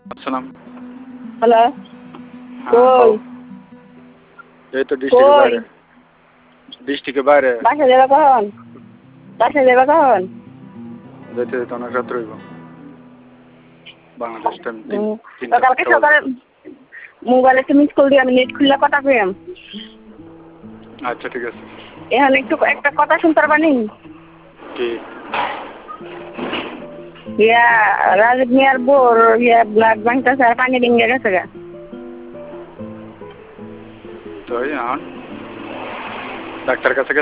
আসসালাম। হ্যালো হ্যাঁ, কই এই তো ডিস্ট্রিক্টের কই বাইরে। ডিস্ট্রিক্টের বাইরে বাসা যাবে কখন? বাসা যাবে কখন? যেতে যেতে অনেক রাত রইব। বাংলাদেশ টাইম তো কালকে সকালে মোবাইলে একটু মিস কল দিয়ে আমি নেট খুললে কথা পেলাম। আচ্ছা ঠিক আছে। এখন একটু একটা কথা শুনতে পারবানি? কি? ইয়া রাজীব মিয়ার বোর ইয়া ব্লাড ব্যাংকটা আর পানি ডিঙ্গে গেছে গা। তো ডাক্তার কাছে